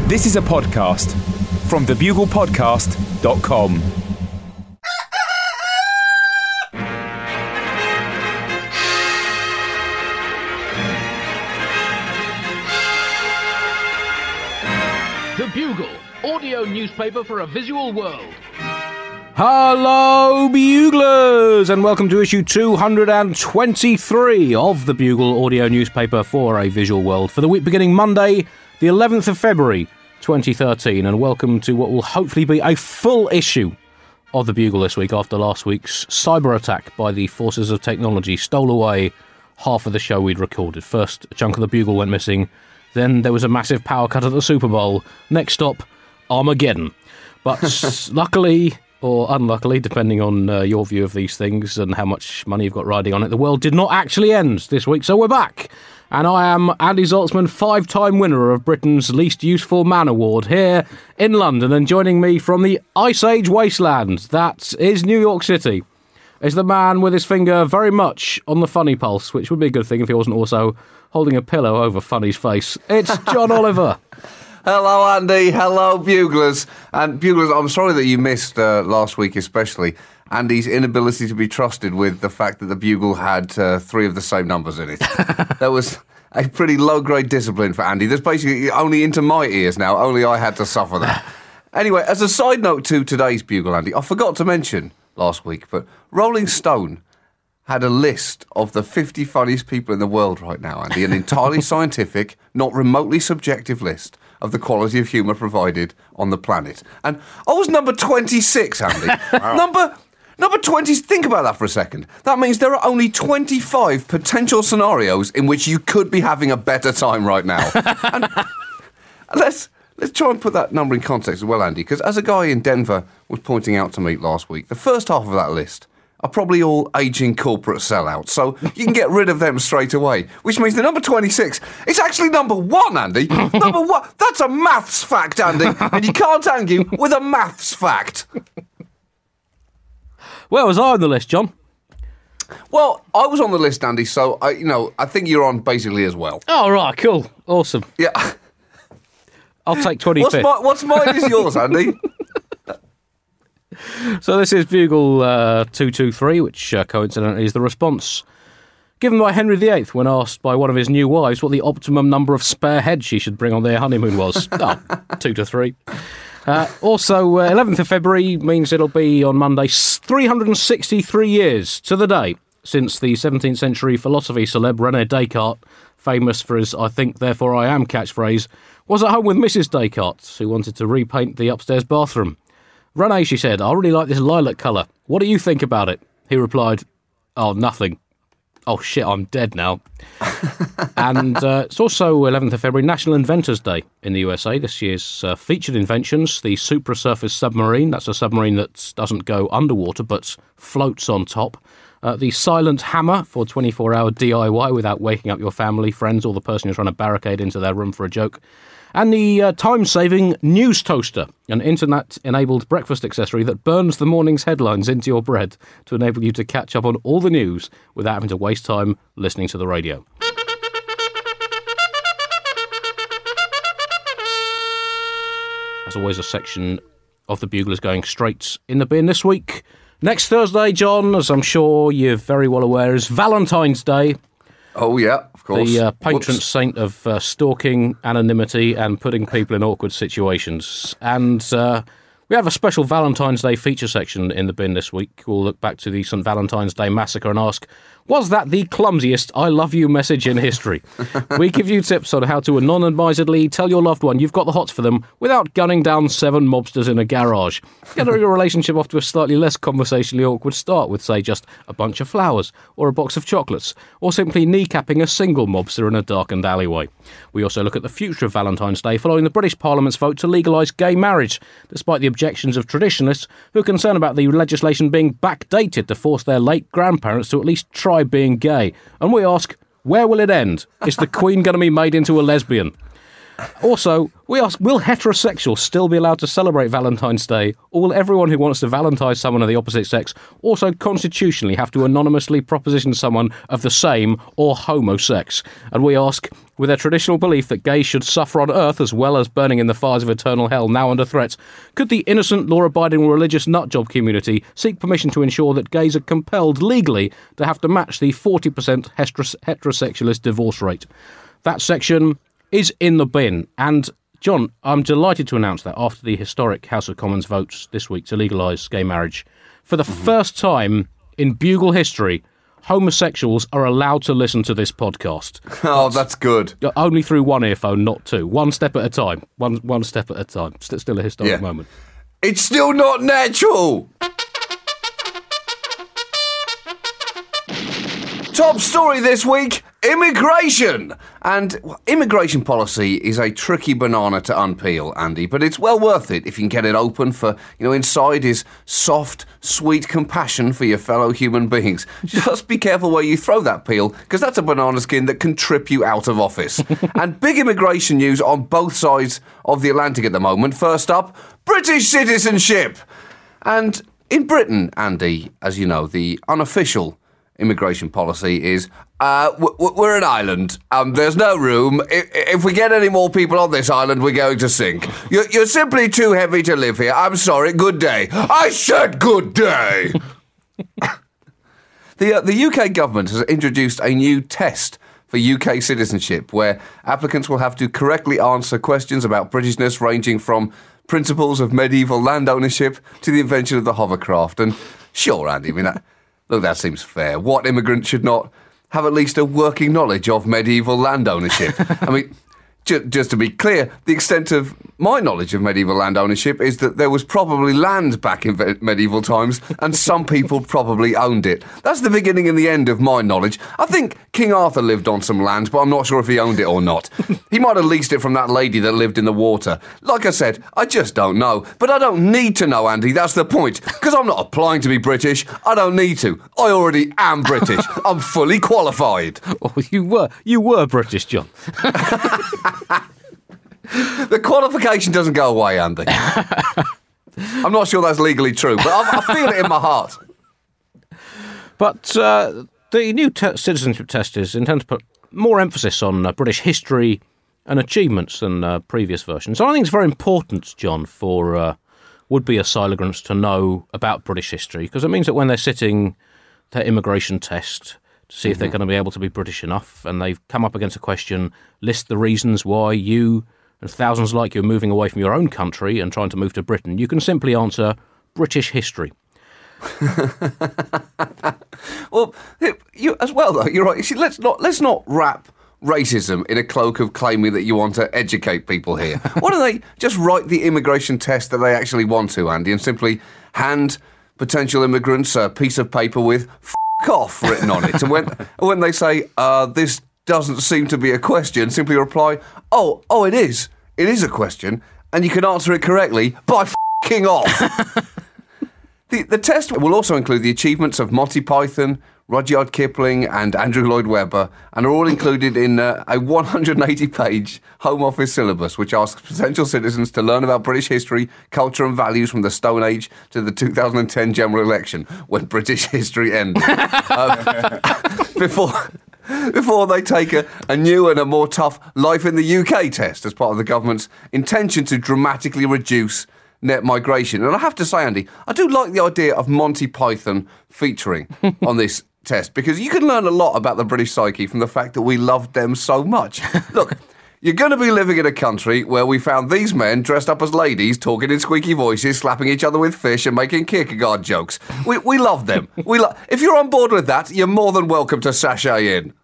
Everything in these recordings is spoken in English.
This is a podcast from thebuglepodcast.com. The Bugle, audio newspaper for a visual world. Hello, Buglers, and welcome to issue 223 of the Bugle audio newspaper for a visual world for the week beginning Monday, the 11th of February, 2013, and welcome to what will hopefully be a full issue of the Bugle this week after last week's cyber attack by the forces of technology stole away half of the show we'd recorded. First, a chunk of the Bugle went missing, then there was a massive power cut at the Super Bowl. Next stop, Armageddon. But luckily, or unluckily, depending on your view of these things and how much money you've got riding on it, the world did not actually end this week, so we're back. And I am Andy Zaltzman, 5-time winner of Britain's Least Useful Man Award, here in London, and joining me from the Ice Age wasteland that is New York City is the man with his finger very much on the funny pulse, which would be a good thing if he wasn't also holding a pillow over Funny's face. It's John Oliver. Hello, Andy. Hello, Buglers. And Buglers, I'm sorry that you missed last week, especially Andy's inability to be trusted with the fact that the Bugle had 3 of the same numbers in it. That was a pretty low-grade discipline for Andy. That's basically only into my ears now. Only I had to suffer that. Anyway, as a side note to today's Bugle, Andy, I forgot to mention last week, but Rolling Stone had a list of the 50 funniest people in the world right now, Andy, an entirely scientific, not remotely subjective list of the quality of humour provided on the planet. And I was number 26, Andy. Wow. Number 20, think about that for a second. That means there are only 25 potential scenarios in which you could be having a better time right now. And let's try and put that number in context as well, Andy, because as a guy in Denver was pointing out to me last week, the first half of that list are probably all aging corporate sellouts, so you can get rid of them straight away, which means the number 26 is actually number 1, Andy. Number 1. That's a maths fact, Andy, and you can't argue with a maths fact. Where was I on the list, John? Well, I was on the list, Andy, so I think you're on basically as well. Oh, right, cool. Awesome. Yeah. I'll take 25th. What's mine is yours, Andy? So this is Bugle 223, which coincidentally is the response given by Henry VIII when asked by one of his new wives what the optimum number of spare heads she should bring on their honeymoon was. 2 to 3. Also, 11th of February means it'll be on Monday 363 years to the day since the 17th century philosophy celeb René Descartes, famous for his "I think, therefore I am" catchphrase, was at home with Mrs. Descartes, who wanted to repaint the upstairs bathroom. "René," she said, "I really like this lilac colour. What do you think about it?" He replied, "Oh, nothing. Oh, shit, I'm dead now." And it's also 11th of February, National Inventors' Day in the USA. This year's featured inventions, the Suprasurface submarine. That's a submarine that doesn't go underwater but floats on top. The Silent Hammer for 24-hour DIY without waking up your family, friends, or the person who's trying to barricade into their room for a joke. And the time-saving News Toaster, an internet-enabled breakfast accessory that burns the morning's headlines into your bread to enable you to catch up on all the news without having to waste time listening to the radio. As always, a section of the Bugle is going straight in the bin this week. Next Thursday, John, as I'm sure you're very well aware, is Valentine's Day. Oh, yeah, of course. The patron saint of stalking, anonymity, and putting people in awkward situations. And we have a special Valentine's Day feature section in the bin this week. We'll look back to the St. Valentine's Day massacre and ask, was that the clumsiest I love you message in history? We give you tips on how to anonymisedly tell your loved one you've got the hots for them without gunning down 7 mobsters in a garage. Get your relationship off to a slightly less conversationally awkward start with, say, just a bunch of flowers or a box of chocolates, or simply kneecapping a single mobster in a darkened alleyway. We also look at the future of Valentine's Day following the British Parliament's vote to legalise gay marriage, despite the objections of traditionalists who are concerned about the legislation being backdated to force their late grandparents to at least try being gay. And we ask, where will it end? Is the Queen going to be made into a lesbian? Also, we ask, will heterosexuals still be allowed to celebrate Valentine's Day, or will everyone who wants to valentine someone of the opposite sex also constitutionally have to anonymously proposition someone of the same or homo sex? And we ask, with their traditional belief that gays should suffer on earth as well as burning in the fires of eternal hell now under threat, could the innocent, law-abiding religious nutjob community seek permission to ensure that gays are compelled legally to have to match the 40% heterosexualist divorce rate? That section is in the bin. And, John, I'm delighted to announce that after the historic House of Commons votes this week to legalise gay marriage, for the first time in Bugle history, homosexuals are allowed to listen to this podcast. Oh, that's good. Only through one earphone, not two. One step at a time. One step at a time. Still a historic moment. It's still not natural. Top story this week, immigration. And immigration policy is a tricky banana to unpeel, Andy, but it's well worth it if you can get it open for, inside is soft, sweet compassion for your fellow human beings. Just be careful where you throw that peel, because that's a banana skin that can trip you out of office. And big immigration news on both sides of the Atlantic at the moment. First up, British citizenship. And in Britain, Andy, as you know, the unofficial immigration policy is, we're an island. There's no room. If we get any more people on this island, we're going to sink. You're simply too heavy to live here. I'm sorry. Good day. I said good day. The UK government has introduced a new test for UK citizenship, where applicants will have to correctly answer questions about Britishness ranging from principles of medieval land ownership to the invention of the hovercraft. And sure, Andy, that seems fair. What immigrant should not have at least a working knowledge of medieval land ownership? Just to be clear, the extent of my knowledge of medieval land ownership is that there was probably land back in medieval times, and some people probably owned it. That's the beginning and the end of my knowledge. I think King Arthur lived on some land, but I'm not sure if he owned it or not. He might have leased it from that lady that lived in the water. Like I said, I just don't know. But I don't need to know, Andy, that's the point. Because I'm not applying to be British. I don't need to. I already am British. I'm fully qualified. Oh, you were British, John. The qualification doesn't go away, Andy. I'm not sure that's legally true, but I feel it in my heart. But the new citizenship test is intended to put more emphasis on British history and achievements than previous versions. So I think it's very important, John, for would-be asylum to know about British history, because it means that when they're sitting their immigration test to see if they're going to be able to be British enough, and they've come up against a question, list the reasons why you and thousands like you are moving away from your own country and trying to move to Britain, you can simply answer British history. Well, you as well, though. You're right. See, let's not wrap racism in a cloak of claiming that you want to educate people here. Why don't they just write the immigration test that they actually want to, Andy, and simply hand potential immigrants a piece of paper with "f*** off" written on it, and when they say this doesn't seem to be a question, simply reply, oh, it is a question, and you can answer it correctly by f***ing off. The test will also include the achievements of Monty Python, Rudyard Kipling and Andrew Lloyd Webber, and are all included in a 180-page Home Office syllabus, which asks potential citizens to learn about British history, culture and values from the Stone Age to the 2010 general election, when British history ended. Before they take a new and a more tough Life in the UK test as part of the government's intention to dramatically reduce net migration. And I have to say, Andy, I do like the idea of Monty Python featuring on this test, because you can learn a lot about the British psyche from the fact that we loved them so much. Look, you're going to be living in a country where we found these men dressed up as ladies, talking in squeaky voices, slapping each other with fish and making Kierkegaard jokes. We love them. If you're on board with that, you're more than welcome to sashay in.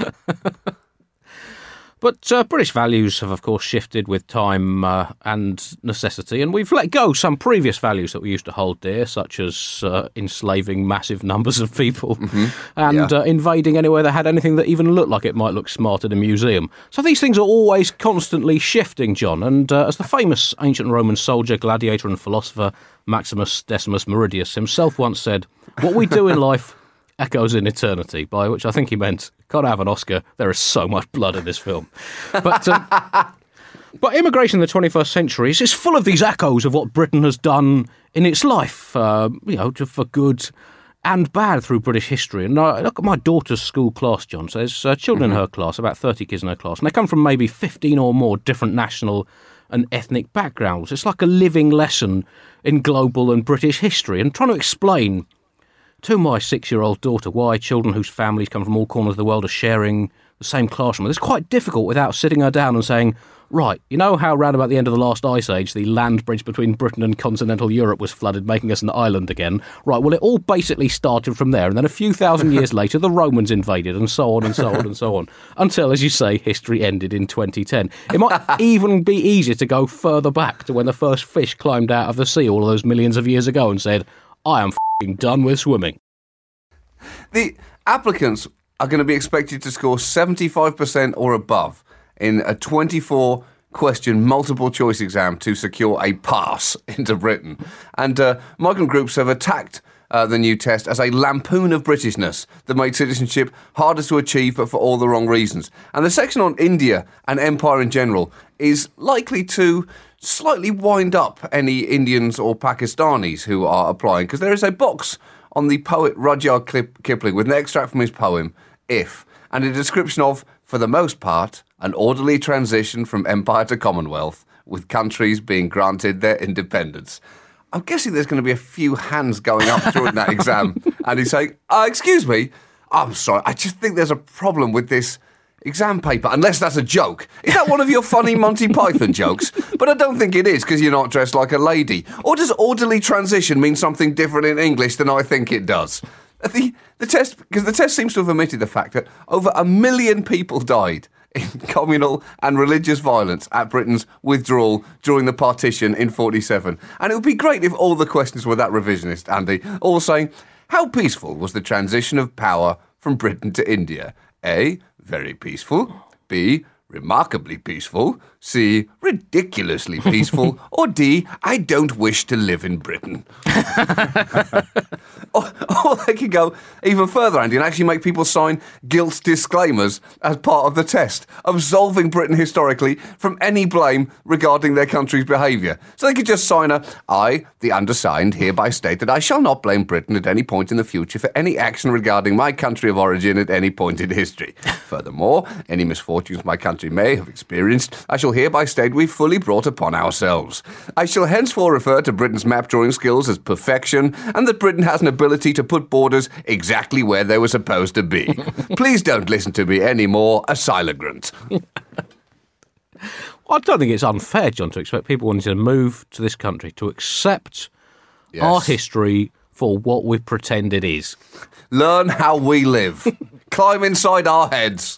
But British values have, of course, shifted with time and necessity, and we've let go some previous values that we used to hold dear, such as enslaving massive numbers of people and invading anywhere that had anything that even looked like it might look smart in a museum. So these things are always constantly shifting, John, and as the famous ancient Roman soldier, gladiator and philosopher Maximus Decimus Meridius himself once said, "What we do in life echoes in eternity," by which I think he meant, can't have an Oscar, there is so much blood in this film. But immigration in the 21st century is full of these echoes of what Britain has done in its life, for good and bad through British history. And I look at my daughter's school class, John. So there's children in her class, about 30 kids in her class, and they come from maybe 15 or more different national and ethnic backgrounds. It's like a living lesson in global and British history, and trying to explain to my 6-year-old daughter why children whose families come from all corners of the world are sharing the same classroom. It's quite difficult without sitting her down and saying, right, you know how round about the end of the last ice age the land bridge between Britain and continental Europe was flooded, making us an island again? Right, well, it all basically started from there, and then a few thousand years later the Romans invaded, and so on and so on and so on, until, as you say, history ended in 2010. It might even be easier to go further back to when the first fish climbed out of the sea all of those millions of years ago and said, I am f***ing done with swimming. The applicants are going to be expected to score 75% or above in a 24-question multiple-choice exam to secure a pass into Britain. And migrant groups have attacked the new test as a lampoon of Britishness that made citizenship harder to achieve, but for all the wrong reasons. And the section on India and empire in general is likely to slightly wind up any Indians or Pakistanis who are applying, because there is a box on the poet Rudyard Kipling with an extract from his poem, If, and a description of, for the most part, an orderly transition from empire to commonwealth, with countries being granted their independence. I'm guessing there's going to be a few hands going up during that exam, and he's saying, excuse me, I'm sorry, I just think there's a problem with this exam paper, unless that's a joke. Is that one of your funny Monty Python jokes? But I don't think it is, because you're not dressed like a lady. Or does orderly transition mean something different in English than I think it does? The test, because the test seems to have omitted the fact that over 1 million people died in communal and religious violence at Britain's withdrawal during the partition in 47. And it would be great if all the questions were that revisionist, Andy, all saying, how peaceful was the transition of power from Britain to India? A, very peaceful. B, remarkably peaceful. C, ridiculously peaceful. Or D, I don't wish to live in Britain. Or they could go even further, Andy, and actually make people sign guilt disclaimers as part of the test, absolving Britain historically from any blame regarding their country's behaviour. So they could just sign I, the undersigned, hereby state that I shall not blame Britain at any point in the future for any action regarding my country of origin at any point in history. Furthermore, any misfortunes my country may have experienced, I shall hereby state we fully brought upon ourselves. I shall henceforth refer to Britain's map drawing skills as perfection, and that Britain has an ability to put borders exactly where they were supposed to be. Please don't listen to me anymore, a silent. I don't think it's unfair, John, to expect people wanting to move to this country to accept our history for what we pretend it is. Learn how we live. Climb inside our heads.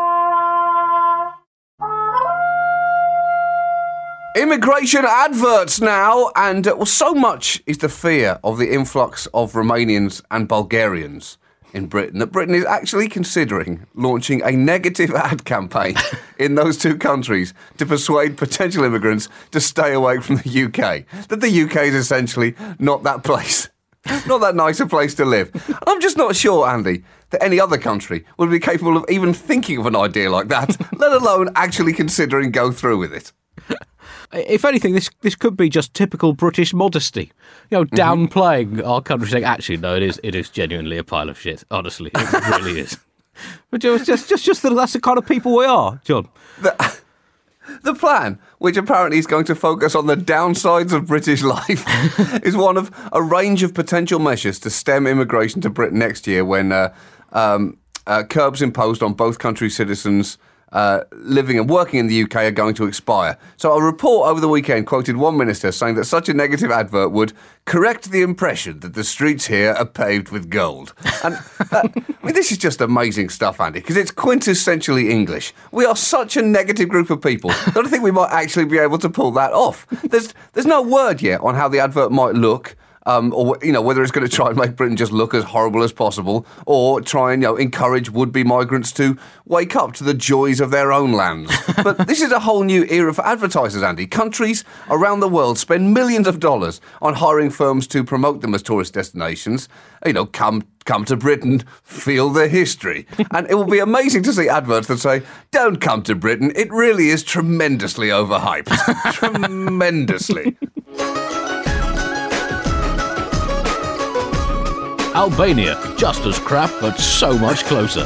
Immigration adverts now, and so much is the fear of the influx of Romanians and Bulgarians in Britain that Britain is actually considering launching a negative ad campaign in those two countries to persuade potential immigrants to stay away from the UK. That the UK is essentially not that place, not that nice a place to live. I'm just not sure, Andy, that any other country would be capable of even thinking of an idea like that, let alone actually considering go through with it. If anything, this could be just typical British modesty. You know, downplaying our country, saying, actually, no, it is genuinely a pile of shit. Honestly, it really is. But just that's the kind of people we are, John. The plan, which apparently is going to focus on the downsides of British life, is one of a range of potential measures to stem immigration to Britain next year when curbs imposed on both countries' citizens living and working in the UK are going to expire. So a report over the weekend quoted one minister saying that such a negative advert would correct the impression that the streets here are paved with gold. And this is just amazing stuff, Andy, because it's quintessentially English. We are such a negative group of people that I think we might actually be able to pull that off. There's no word yet on how the advert might look. Or, whether it's going to try and make Britain just look as horrible as possible, or try and, encourage would-be migrants to wake up to the joys of their own lands. But this is a whole new era for advertisers, Andy. Countries around the world spend millions of dollars on hiring firms to promote them as tourist destinations. Come to Britain, feel the history. And it will be amazing to see adverts that say, don't come to Britain, it really is tremendously overhyped. Tremendously. Albania, just as crap, but so much closer.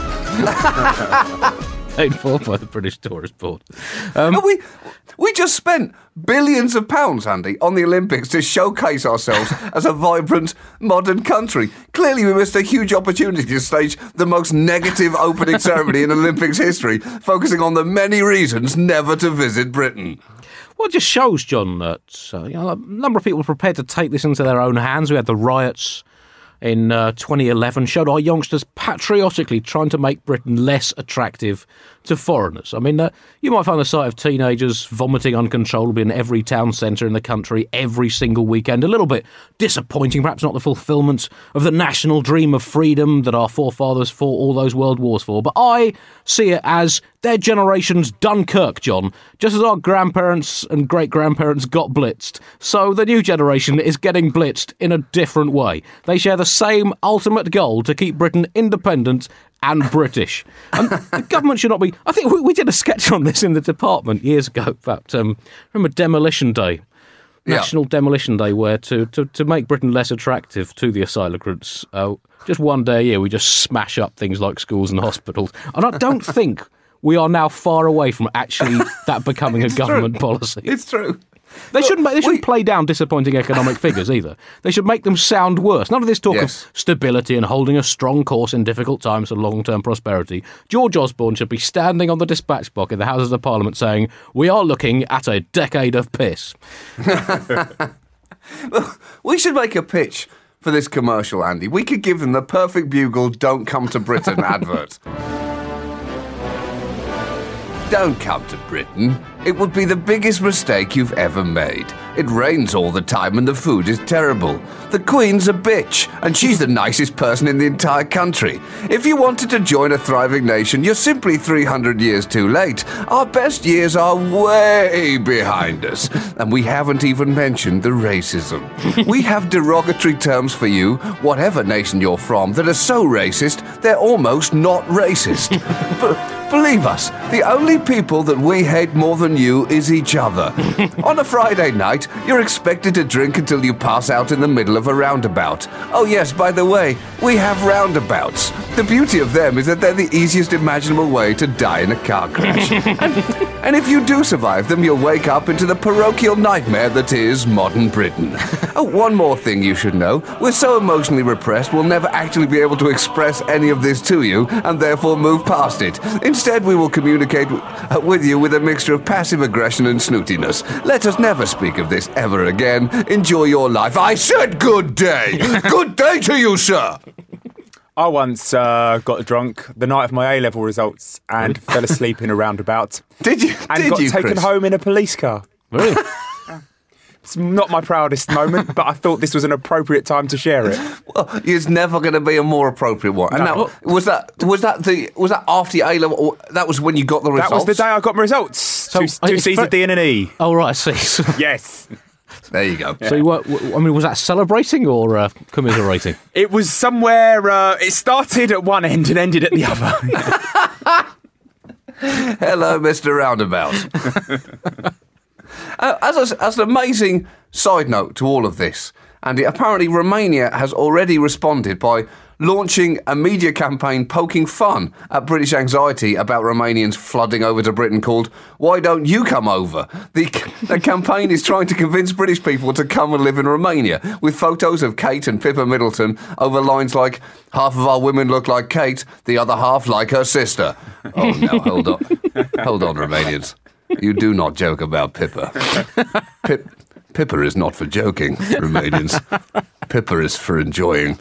Paid for by the British Tourist Board. And we just spent billions of pounds, Andy, on the Olympics to showcase ourselves as a vibrant, modern country. Clearly, we missed a huge opportunity to stage the most negative opening ceremony in Olympics history, focusing on the many reasons never to visit Britain. Well, it just shows, John, that a number of people were prepared to take this into their own hands. We had the riots in 2011, showed our youngsters patriotically trying to make Britain less attractive to foreigners. I mean, you might find the sight of teenagers vomiting uncontrollably in every town centre in the country every single weekend a little bit disappointing, perhaps not the fulfilment of the national dream of freedom that our forefathers fought all those world wars for. But I see it as their generation's Dunkirk, John. Just as our grandparents and great-grandparents got blitzed, so the new generation is getting blitzed in a different way. They share the same ultimate goal to keep Britain independent and British. And the government should not be... I think we did a sketch on this in the department years ago about, remember Demolition Day? National Demolition Day, where to make Britain less attractive to the asylum-grants, just one day a year we just smash up things like schools and hospitals. And I don't think we are now far away from actually that becoming a government policy. It's true. They shouldn't play down disappointing economic figures either. They should make them sound worse. None of this talk of stability and holding a strong course in difficult times for long-term prosperity. George Osborne should be standing on the dispatch box in the Houses of Parliament saying, "We are looking at a decade of piss." We should make a pitch for this commercial, Andy. We could give them the perfect Bugle "Don't Come to Britain" advert. Don't come to Britain. It would be the biggest mistake you've ever made. It rains all the time and the food is terrible. The Queen's a bitch, and she's the nicest person in the entire country. If you wanted to join a thriving nation, you're simply 300 years too late. Our best years are way behind us, and we haven't even mentioned the racism. We have derogatory terms for you, whatever nation you're from, that are so racist, they're almost not racist. Believe us, the only people that we hate more than you is each other. On a Friday night, you're expected to drink until you pass out in the middle of a roundabout. Oh yes, by the way, we have roundabouts. The beauty of them is that they're the easiest imaginable way to die in a car crash. And if you do survive them, you'll wake up into the parochial nightmare that is modern Britain. Oh, one more thing you should know. We're so emotionally repressed, we'll never actually be able to express any of this to you, and therefore move past it. Instead, we will communicate with you with a mixture of passive aggression and snootiness. Let us never speak of this ever again. Enjoy your life. I said good day. Good day to you, sir. I once got drunk the night of my A-level results and fell asleep in a roundabout. Did you? And got taken home in a police car. Really? It's not my proudest moment, but I thought this was an appropriate time to share it. Well, it's never going to be a more appropriate one. And No. now, was that after your A-level? Or that was when you got the results? That was the day I got my results. Two C's, a D and an E. Oh, right, I see. Yes. There you go. So you were, I mean, was that celebrating or commiserating? It was somewhere, it started at one end and ended at the other. Hello, Mr. Roundabout. As an amazing side note to all of this, Andy, apparently Romania has already responded by launching a media campaign poking fun at British anxiety about Romanians flooding over to Britain called "Why Don't You Come Over?" The campaign is trying to convince British people to come and live in Romania, with photos of Kate and Pippa Middleton over lines like, "Half of our women look like Kate, the other half like her sister." Oh, no, hold on. Hold on, Romanians. You do not joke about Pippa. Pippa is not for joking, Romanians. Pippa is for enjoying.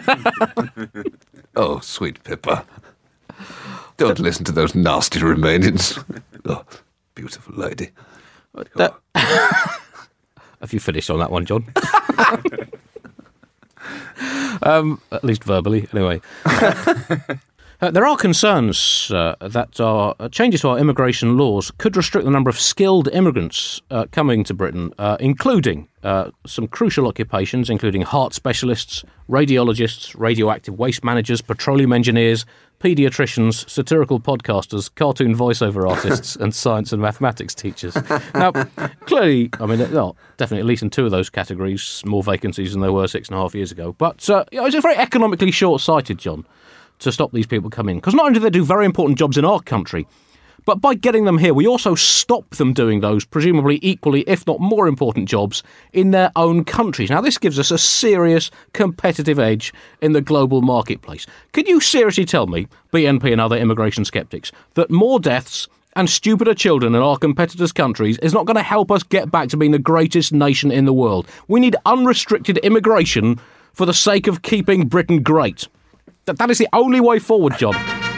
Oh, sweet Pippa. Don't listen to those nasty Romanians. Oh, beautiful lady. Have you finished on that one, John? At least verbally, anyway. There are concerns that our changes to our immigration laws could restrict the number of skilled immigrants coming to Britain, including some crucial occupations, including heart specialists, radiologists, radioactive waste managers, petroleum engineers, paediatricians, satirical podcasters, cartoon voiceover artists, and science and mathematics teachers. Now, clearly, I mean, there are definitely at least in two of those categories more vacancies than there were 6.5 years ago. But it's very economically short-sighted, John, to stop these people coming in. Because not only do they do very important jobs in our country, but by getting them here, we also stop them doing those presumably equally, if not more important jobs in their own countries. Now, this gives us a serious competitive edge in the global marketplace. Could you seriously tell me, BNP and other immigration sceptics, that more deaths and stupider children in our competitors' countries is not going to help us get back to being the greatest nation in the world? We need unrestricted immigration for the sake of keeping Britain great. That is the only way forward, John.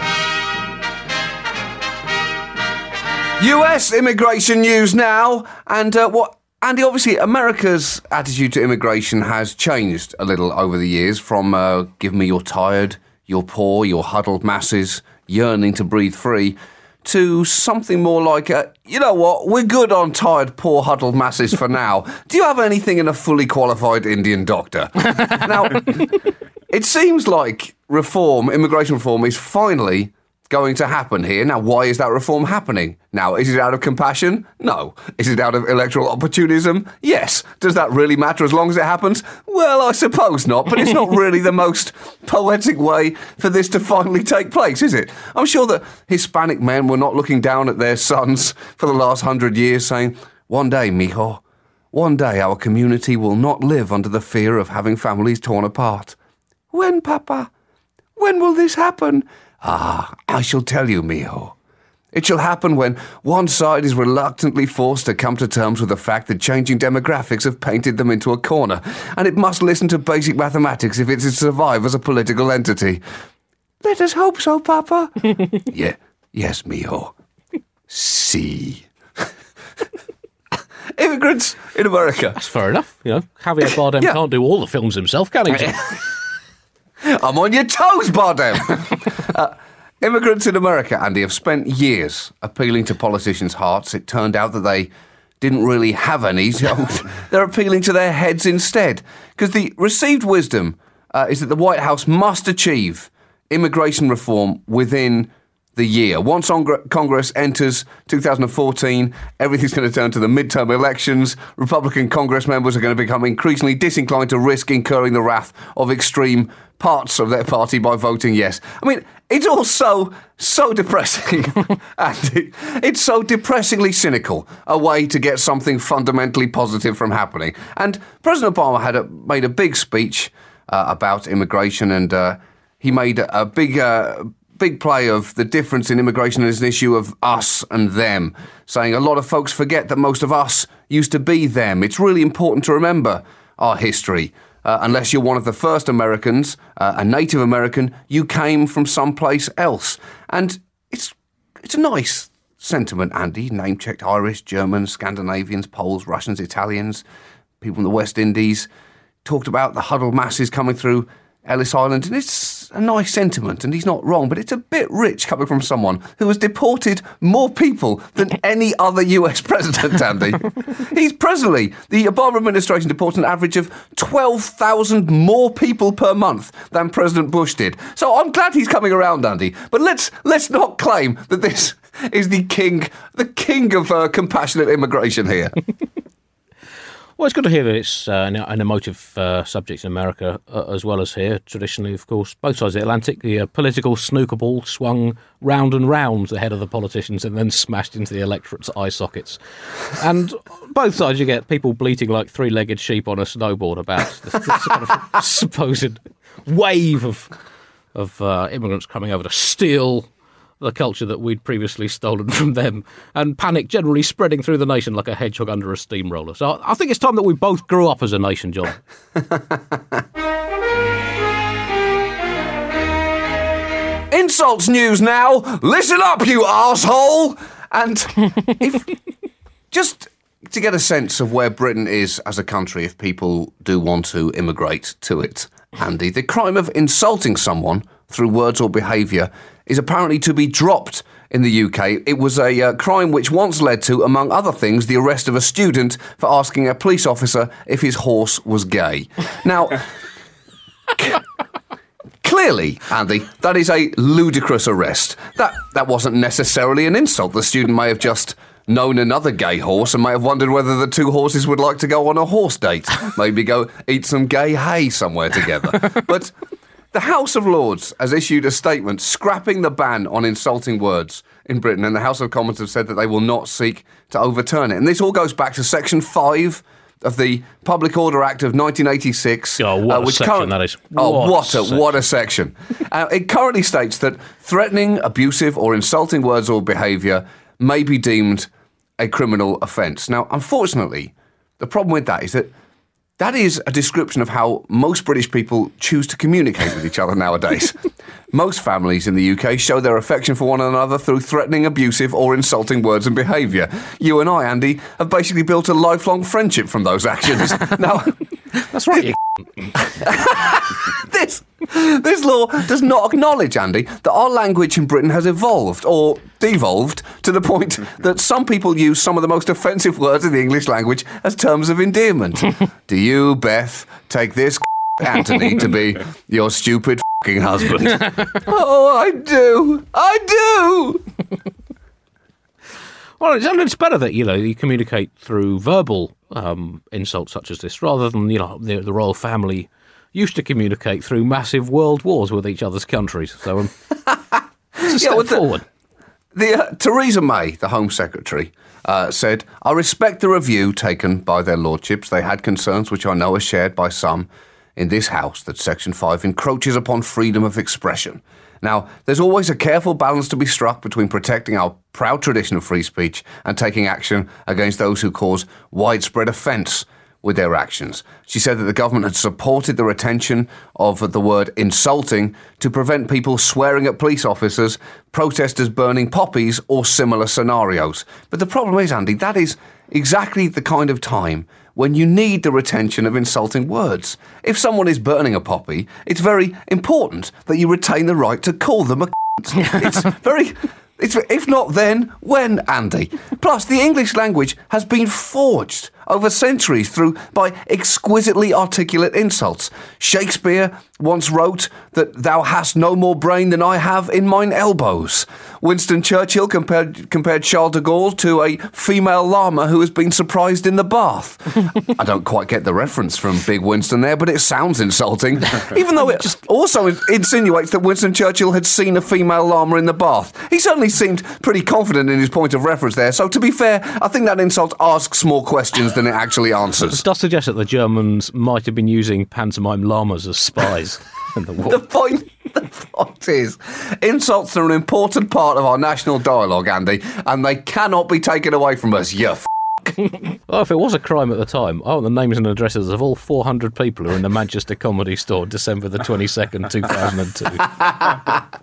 US immigration news now. And Andy, obviously, America's attitude to immigration has changed a little over the years from give me your tired, your poor, your huddled masses yearning to breathe free to something more like, you know what, we're good on tired, poor, huddled masses for now. Do you have anything in a fully qualified Indian doctor? Now, it seems like immigration reform is finally going to happen here. Now, why is that reform happening? Now, is it out of compassion? No. Is it out of electoral opportunism? Yes. Does that really matter as long as it happens? Well, I suppose not, but it's not really the most poetic way for this to finally take place, is it? I'm sure that Hispanic men were not looking down at their sons for the last 100 years saying, one day, mijo, one day our community will not live under the fear of having families torn apart. When, Papa? When will this happen? Ah, I shall tell you, mijo. It shall happen when one side is reluctantly forced to come to terms with the fact that changing demographics have painted them into a corner, and it must listen to basic mathematics if it's to survive as a political entity. Let us hope so, Papa. Yes, mijo. See. Immigrants in America. That's fair enough. You know, Javier Bardem can't do all the films himself, can he? I'm on your toes, Bardem. Immigrants in America, Andy, have spent years appealing to politicians' hearts. It turned out that they didn't really have any, so they're appealing to their heads instead. Because the received wisdom is that the White House must achieve immigration reform within the year. Once Congress enters 2014, everything's going to turn to the midterm elections. Republican Congress members are going to become increasingly disinclined to risk incurring the wrath of extreme parts of their party by voting yes. I mean, it's all so depressing. And it's so depressingly cynical, a way to get something fundamentally positive from happening. And President Obama made a big speech about immigration, and he made a big play of the difference in immigration as an issue of us and them, saying a lot of folks forget that most of us used to be them. It's really important to remember our history. Unless you're one of the first Americans, a Native American, you came from someplace else. And it's a nice sentiment, Andy. Name-checked Irish, Germans, Scandinavians, Poles, Russians, Italians, people in the West Indies. Talked about the huddled masses coming through Ellis Island, and it's a nice sentiment, and he's not wrong, but it's a bit rich coming from someone who has deported more people than any other US president, Andy. He's presently, the Obama administration deports an average of 12,000 more people per month than President Bush did. So I'm glad he's coming around, Andy, but let's not claim that this is the king of compassionate immigration here. Well, it's good to hear that it's an emotive subject in America as well as here. Traditionally, of course, both sides of the Atlantic, the political snooker ball swung round and round the head of the politicians and then smashed into the electorate's eye sockets. And both sides, you get people bleating like three-legged sheep on a snowboard about this kind of supposed wave of immigrants coming over to steal the culture that we'd previously stolen from them, and panic generally spreading through the nation like a hedgehog under a steamroller. So I think it's time that we both grew up as a nation, John. Insults news now. Listen up, you arsehole. And just to get a sense of where Britain is as a country, if people do want to immigrate to it, Andy, the crime of insulting someone through words or behaviour is apparently to be dropped in the UK. It was a crime which once led to, among other things, the arrest of a student for asking a police officer if his horse was gay. Now, clearly, Andy, that is a ludicrous arrest. That wasn't necessarily an insult. The student may have just known another gay horse and may have wondered whether the two horses would like to go on a horse date. Maybe go eat some gay hay somewhere together. But the House of Lords has issued a statement scrapping the ban on insulting words in Britain, and the House of Commons have said that they will not seek to overturn it. And this all goes back to Section 5 of the Public Order Act of 1986. Oh, what a section that is. What a section. It currently states that threatening, abusive or insulting words or behaviour may be deemed a criminal offence. Now, unfortunately, the problem with that is that that is a description of how most British people choose to communicate with each other nowadays. Most families in the UK show their affection for one another through threatening, abusive or insulting words and behaviour. You and I, Andy, have basically built a lifelong friendship from those actions. Now, That's right, you This law does not acknowledge, Andy, that our language in Britain has evolved or devolved to the point that some people use some of the most offensive words in the English language as terms of endearment. Do you, Beth, take this Anthony to be your stupid f***ing husband? Oh, I do. Well, it's better that, you communicate through verbal insults such as this, rather than, the royal family used to communicate through massive world wars with each other's countries. So, it's a step forward. Theresa May, the Home Secretary, said, I respect the review taken by their lordships. They had concerns which I know are shared by some in this House that Section 5 encroaches upon freedom of expression. Now, there's always a careful balance to be struck between protecting our proud tradition of free speech and taking action against those who cause widespread offence with their actions. She said that the government had supported the retention of the word insulting to prevent people swearing at police officers, protesters burning poppies or similar scenarios. But the problem is, Andy, that is exactly the kind of time when you need the retention of insulting words. If someone is burning a poppy, it's very important that you retain the right to call them a if not then, when, Andy? Plus, the English language has been forged over centuries by exquisitely articulate insults. Shakespeare once wrote that thou hast no more brain than I have in mine elbows. Winston Churchill compared Charles de Gaulle to a female llama who has been surprised in the bath. I don't quite get the reference from Big Winston there, but it sounds insulting, even though it also insinuates that Winston Churchill had seen a female llama in the bath. He certainly seemed pretty confident in his point of reference there, so to be fair, I think that insult asks more questions than it actually answers. It does suggest that the Germans might have been using pantomime llamas as spies in the war. The point is, insults are an important part of our national dialogue, Andy, and they cannot be taken away from us, Well, if it was a crime at the time, I want the names and addresses of all 400 people who are in the Manchester Comedy Store December the 22nd, 2002.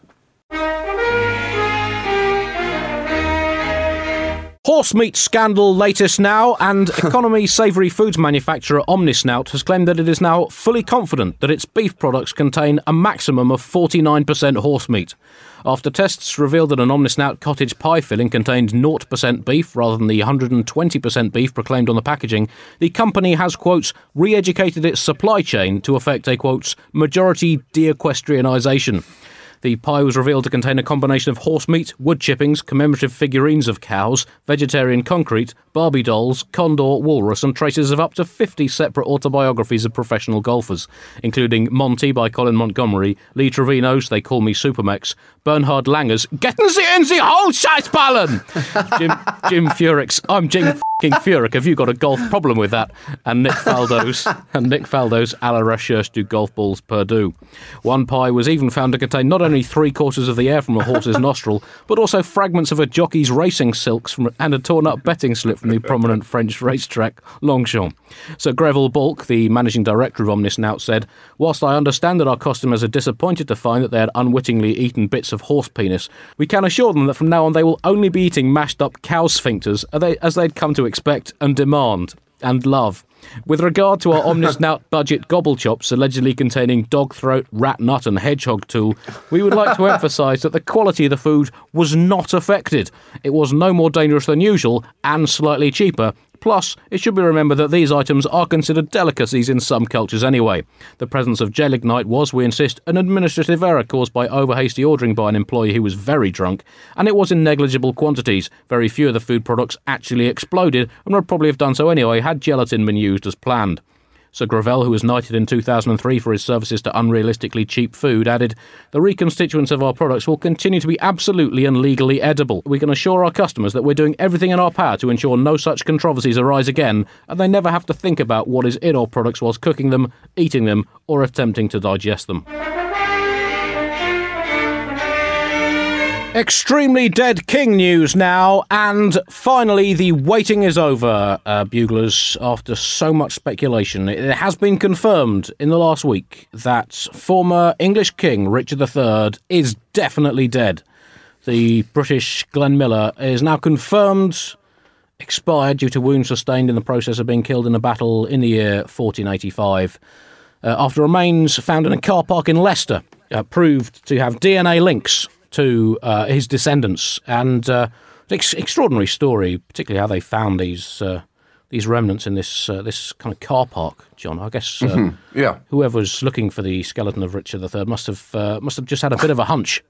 Horse meat scandal latest now, and economy savoury foods manufacturer Omnisnout has claimed that it is now fully confident that its beef products contain a maximum of 49% horse meat. After tests revealed that an Omnisnout cottage pie filling contained 0% beef rather than the 120% beef proclaimed on the packaging, the company has, quotes, re-educated its supply chain to effect a, quotes, majority de-equestrianisation. The pie was revealed to contain a combination of horse meat, wood chippings, commemorative figurines of cows, vegetarian concrete, Barbie dolls, condor, walrus, and traces of up to 50 separate autobiographies of professional golfers, including Monty by Colin Montgomery, Lee Trevino's They Call Me Supermex, Bernhard Langer's Getten Sie in the Hole, Scheißballen! Jim Furyk's I'm Jim f***ing Furyk, have you got a golf problem with that? And Nick Faldo's A la Recherche du Golf Balls Perdue. One pie was even found to contain not only 3/4 of the air from a horse's nostril, but also fragments of a jockey's racing silks and a torn-up betting slip from the prominent French racetrack Longchamp. Sir Greville Bulk, the managing director of Omnisnout, said, "Whilst I understand that our customers are disappointed to find that they had unwittingly eaten bits of horse penis, we can assure them that from now on they will only be eating mashed-up cow sphincters as they'd come to expect and demand and love." With regard to our Omnisnout budget gobble chops allegedly containing dog throat, rat nut and hedgehog tool, we would like to emphasise that the quality of the food was not affected. It was no more dangerous than usual and slightly cheaper. Plus, it should be remembered that these items are considered delicacies in some cultures anyway. The presence of gelignite was, we insist, an administrative error caused by over-hasty ordering by an employee who was very drunk, and it was in negligible quantities. Very few of the food products actually exploded, and would probably have done so anyway had gelatin been used as planned. Sir Gravel, who was knighted in 2003 for his services to unrealistically cheap food, added, "The reconstituents of our products will continue to be absolutely and legally edible. We can assure our customers that we're doing everything in our power to ensure no such controversies arise again, and they never have to think about what is in our products whilst cooking them, eating them, or attempting to digest them." Extremely Dead King news now, and finally the waiting is over, buglers, after so much speculation. It has been confirmed in the last week that former English King Richard III is definitely dead. The British Glenn Miller is now confirmed expired due to wounds sustained in the process of being killed in a battle in the year 1485, after remains found in a car park in Leicester proved to have DNA links to his descendants, and extraordinary story, particularly how they found these remnants in this kind of car park. John, I guess whoever was looking for the skeleton of Richard III must have just had a bit of a hunch.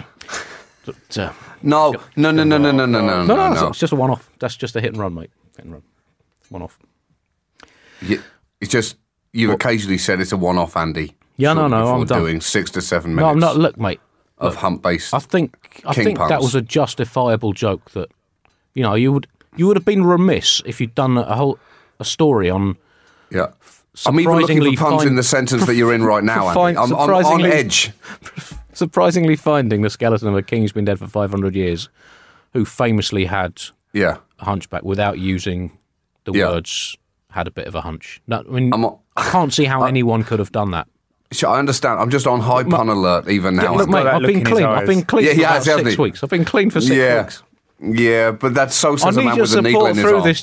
No. It's just a one-off. That's just a hit and run, mate. Hit and run, one-off. Yeah, it's just you've occasionally said it's a one-off, Andy. Yeah, no, I'm done. Doing 6 to 7 minutes. No, I'm not. Look, mate. Of hump-based. I think puns. that was a justifiable joke. That you would have been remiss if you'd done a story on. Yeah, I'm even looking for puns in the sentence that you're in right now, Andy. I'm on edge. Surprisingly finding the skeleton of a king who's been dead for 500 years, who famously had a hunchback without using the words "had a bit of a hunch." No, I mean, I can't see how anyone could have done that. I understand. I'm just on high pun alert even now. Look, mate, I've been clean for about 6 weeks. I've been clean for 6 weeks. Yeah, but that's so says a man with a needle needle in in his arm. I need your support through arm. this,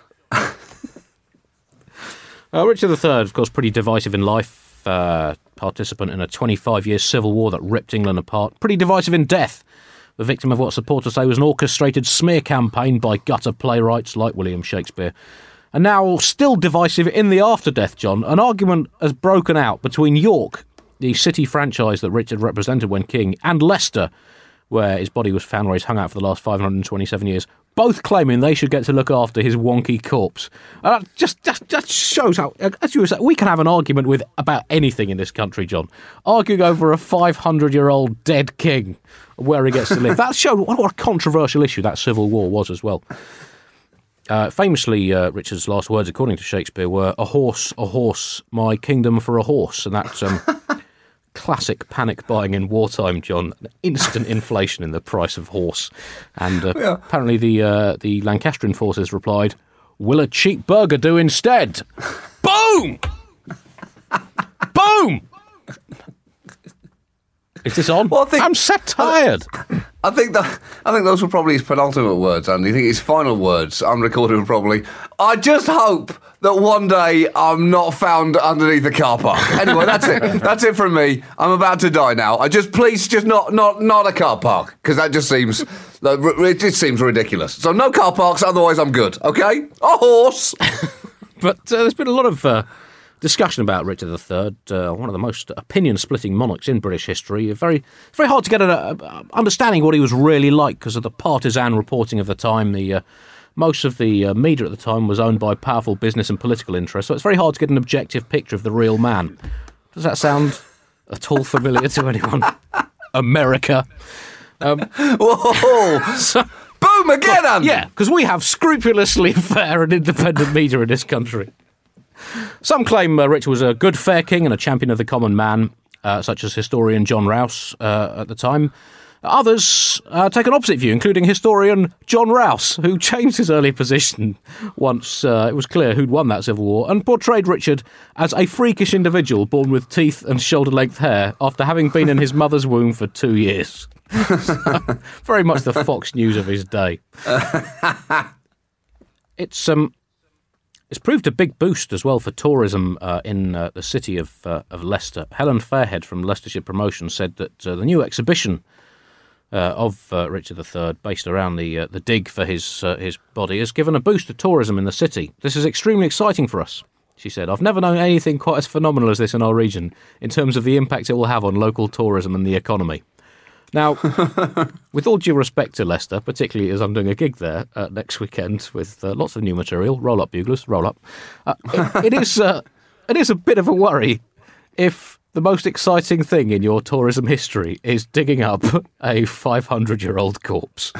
John. Richard III, of course, pretty divisive in life. Participant in a 25-year civil war that ripped England apart. Pretty divisive in death. The victim of what supporters say was an orchestrated smear campaign by gutter playwrights like William Shakespeare. And now still divisive in the after-death, John. An argument has broken out between York, the city franchise that Richard represented when king, and Leicester, where his body was found, where he's hung out for the last 527 years, both claiming they should get to look after his wonky corpse. Just shows how, as you were saying, we can have an argument with about anything in this country, John. Arguing over a 500-year-old dead king, where he gets to live. That showed what a controversial issue that civil war was as well. Famously, Richard's last words, according to Shakespeare, were, a horse, my kingdom for a horse." And that's classic panic buying in wartime, John. Instant inflation in the price of horse. And apparently the Lancastrian forces replied, "Will a cheap burger do instead?" Boom! Boom! Is this on? Well, I'm so tired. I think those were probably his penultimate words, Andy. I think his final words, unrecorded, were probably, "I just hope that one day I'm not found underneath the car park." Anyway, that's it. That's it from me. I'm about to die now. Please, just not a car park, because that just seems, it just seems ridiculous. So no car parks, otherwise I'm good. Okay, a horse. But there's been a lot of discussion about Richard III, one of the most opinion-splitting monarchs in British history. Very hard to get an understanding of what he was really like because of the partisan reporting of the time. Most of the media at the time was owned by powerful business and political interests, so it's very hard to get an objective picture of the real man. Does that sound at all familiar to anyone? America. Whoa! Boom again, Andy! Yeah, because we have scrupulously fair and independent media in this country. Some claim Richard was a good, fair king and a champion of the common man, such as historian John Rouse at the time. Others take an opposite view, including historian John Rouse, who changed his early position once it was clear who'd won that civil war, and portrayed Richard as a freakish individual born with teeth and shoulder-length hair after having been in his mother's womb for 2 years. Very much the Fox News of his day. It's It's proved a big boost as well for tourism in the city of Leicester. Helen Fairhead from Leicestershire Promotion said that the new exhibition of Richard III, based around the dig for his body, has given a boost to tourism in the city. This is extremely exciting for us, she said. I've never known anything quite as phenomenal as this in our region in terms of the impact it will have on local tourism and the economy. Now, with all due respect to Leicester, particularly as I'm doing a gig there next weekend with lots of new material, roll up, buglers, roll up, it is a bit of a worry if the most exciting thing in your tourism history is digging up a 500-year-old corpse.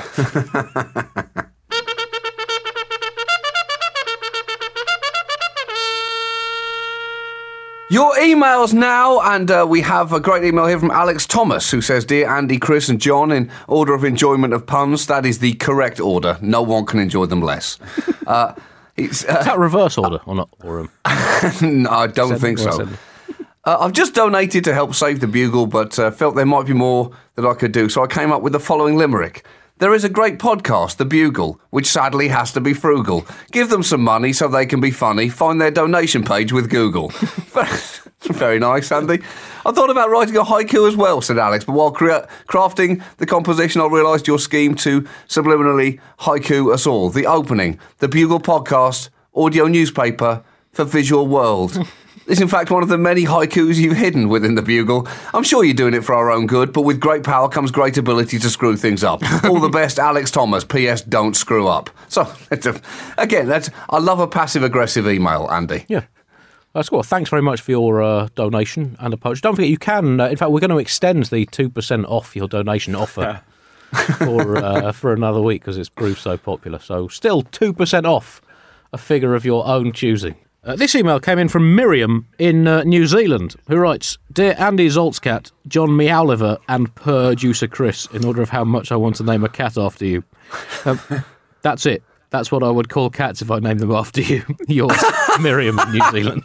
Your emails now, and we have a great email here from Alex Thomas, who says, Dear Andy, Chris and John, in order of enjoyment of puns, that is the correct order. No one can enjoy them less. Is that reverse order or not? Or, no, I don't think so. I've just donated to help save the Bugle, but felt there might be more that I could do, so I came up with the following limerick. There is a great podcast, The Bugle, which sadly has to be frugal. Give them some money so they can be funny. Find their donation page with Google. Very nice, Andy. I thought about writing a haiku as well, said Alex, but while crafting the composition, I realised your scheme to subliminally haiku us all. The opening, The Bugle podcast, audio newspaper for visual world. It's in fact one of the many haikus you've hidden within the Bugle. I'm sure you're doing it for our own good, but with great power comes great ability to screw things up. All the best, Alex Thomas. P.S. Don't screw up. So, I love a passive-aggressive email, Andy. Yeah. That's cool. Thanks very much for your donation and approach. Don't forget, you can, in fact, we're going to extend the 2% off your donation offer for another week because it's proved so popular. So still 2% off a figure of your own choosing. This email came in from Miriam in New Zealand, who writes, Dear Andy Zoltzcat, John Meowliver and Producer Chris, in order of how much I want to name a cat after you. That's it. That's what I would call cats if I named them after you. Yours, Miriam in New Zealand.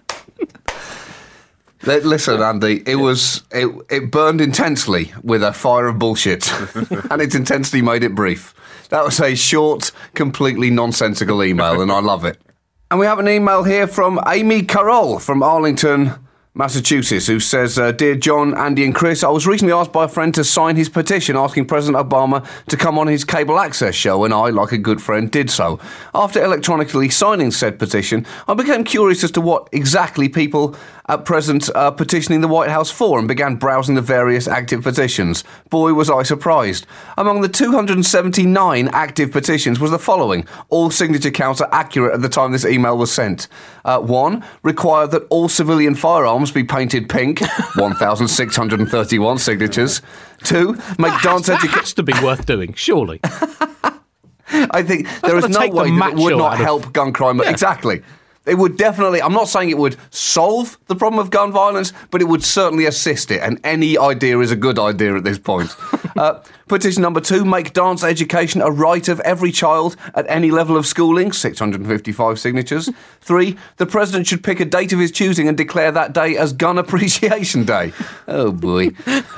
Listen, Andy, it burned intensely with a fire of bullshit, and it intensely made it brief. That was a short, completely nonsensical email, and I love it. And we have an email here from Amy Carroll from Arlington, Massachusetts, who says, Dear John, Andy and Chris, I was recently asked by a friend to sign his petition asking President Obama to come on his cable access show, and I, like a good friend, did so. After electronically signing said petition, I became curious as to what exactly people at present are petitioning the White House for and began browsing the various active petitions. Boy, was I surprised. Among the 279 active petitions was the following. All signature counts are accurate at the time this email was sent. 1. Require that all civilian firearms be painted pink. 1,631 signatures. 2. Make dance education... That has to be worth doing, surely. I think there is no way that it would not help gun crime. Yeah. Exactly. It would definitely, I'm not saying it would solve the problem of gun violence, but it would certainly assist it, and any idea is a good idea at this point. Petition number 2, make dance education a right of every child at any level of schooling, 655 signatures. 3, the President should pick a date of his choosing and declare that day as Gun Appreciation Day. Oh boy.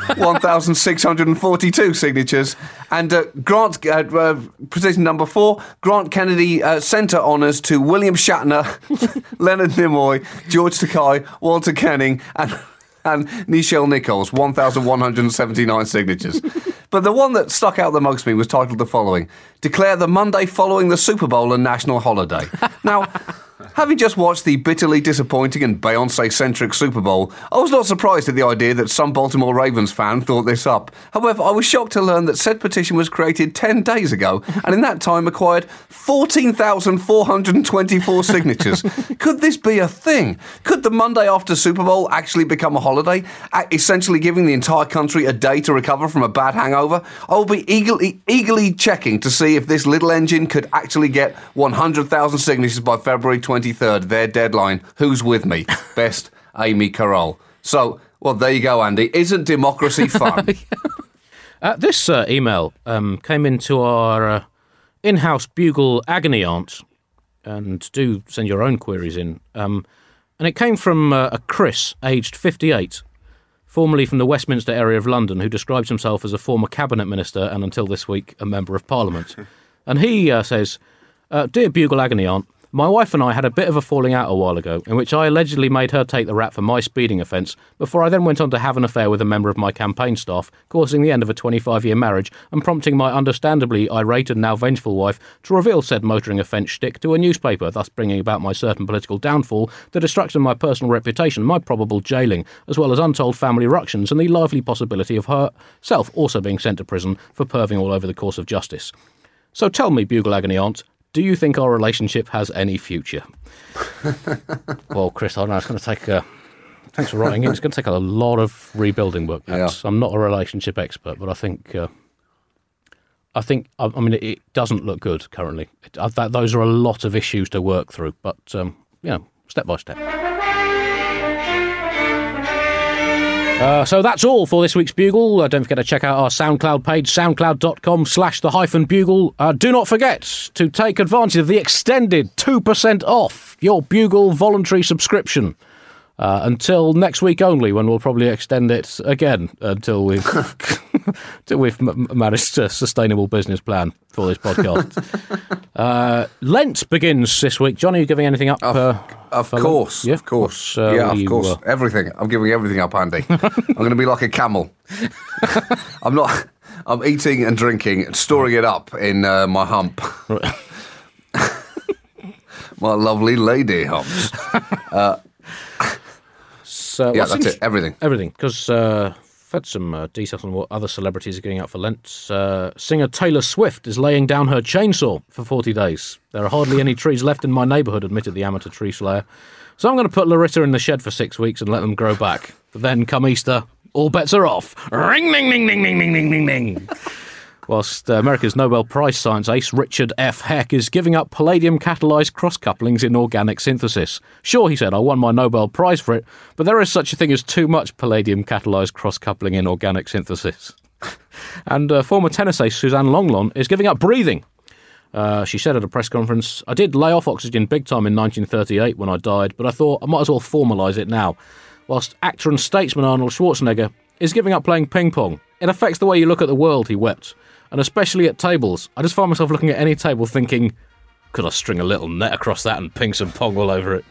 1,642 signatures. And petition number 4, grant Kennedy Center honours to William Shatner, Leonard Nimoy, George Takei, Walter Koenig, and Nichelle Nichols, 1,179 signatures. But the one that stuck out the most to me was titled the following: Declare the Monday following the Super Bowl a national holiday. Now, having just watched the bitterly disappointing and Beyoncé-centric Super Bowl, I was not surprised at the idea that some Baltimore Ravens fan thought this up. However, I was shocked to learn that said petition was created 10 days ago, and in that time acquired 14,424 signatures. Could this be a thing? Could the Monday after Super Bowl actually become a holiday, essentially giving the entire country a day to recover from a bad hangover? I will be eagerly checking to see if this little engine could actually get 100,000 signatures by February 23rd, their deadline. Who's with me? Best, Amy Carroll. So, well, there you go, Andy. Isn't democracy fun? This email came into our in-house Bugle agony aunt, and do send your own queries in. And it came from a Chris, aged 58, formerly from the Westminster area of London, who describes himself as a former cabinet minister and until this week a member of Parliament. And he says, Dear Bugle agony aunt, My wife and I had a bit of a falling out a while ago, in which I allegedly made her take the rap for my speeding offence, before I then went on to have an affair with a member of my campaign staff, causing the end of a 25-year marriage and prompting my understandably irate and now vengeful wife to reveal said motoring offence shtick to a newspaper, thus bringing about my certain political downfall, the destruction of my personal reputation, my probable jailing, as well as untold family ructions and the lively possibility of herself also being sent to prison for perving all over the course of justice. So tell me, Bugle Agony Aunt, do you think our relationship has any future? Well, Chris, I don't know. It's going to take... thanks for writing it. It's going to take a lot of rebuilding work. Yeah. I'm not a relationship expert, but I think... I mean, it doesn't look good currently. Those are a lot of issues to work through, but, step by step. So that's all for this week's Bugle. Don't forget to check out our SoundCloud page, soundcloud.com/the-bugle. Do not forget to take advantage of the extended 2% off your Bugle voluntary subscription. Until next week only, when we'll probably extend it again until we've managed a sustainable business plan for this podcast. Lent begins this week. John, are you giving anything up? Of course, Yeah? of course. Of course. Everything. I'm giving everything up, Andy. I'm going to be like a camel. I'm eating and drinking and storing it up in my hump. My lovely lady humps. So, yeah, that's it. Everything. Everything. Because I've had some details on what other celebrities are going out for Lent. Singer Taylor Swift is laying down her chainsaw for 40 days. There are hardly any trees left in my neighbourhood, admitted the amateur tree slayer. So I'm going to put Larissa in the shed for 6 weeks and let them grow back. But then, come Easter, all bets are off. Ring, ding, ding, ding, ding, ding, ding, ding, ding. Whilst America's Nobel Prize science ace Richard F. Heck is giving up palladium-catalyzed cross-couplings in organic synthesis. Sure, he said, I won my Nobel Prize for it, but there is such a thing as too much palladium-catalyzed cross-coupling in organic synthesis. And former tennis ace Suzanne Longlon is giving up breathing. She said at a press conference, I did lay off oxygen big time in 1938 when I died, but I thought I might as well formalise it now. Whilst actor and statesman Arnold Schwarzenegger is giving up playing ping-pong. It affects the way you look at the world, he wept. And especially at tables. I just find myself looking at any table thinking, could I string a little net across that and ping some pong all over it?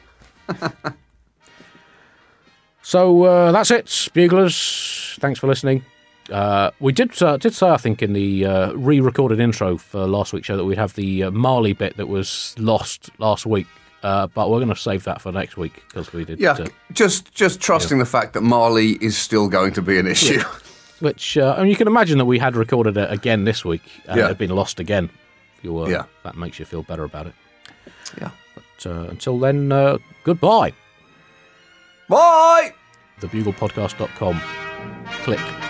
So that's it, Buglers. Thanks for listening. We did say, I think, in the re-recorded intro for last week's show that we'd have the Marley bit that was lost last week. But we're going to save that for next week because we did. Yeah, just trusting the fact that Marley is still going to be an issue. Yeah. Which, you can imagine that we had recorded it again this week and it had been lost again. That makes you feel better about it. Yeah. But until then, goodbye. Bye! TheBuglePodcast.com. Click.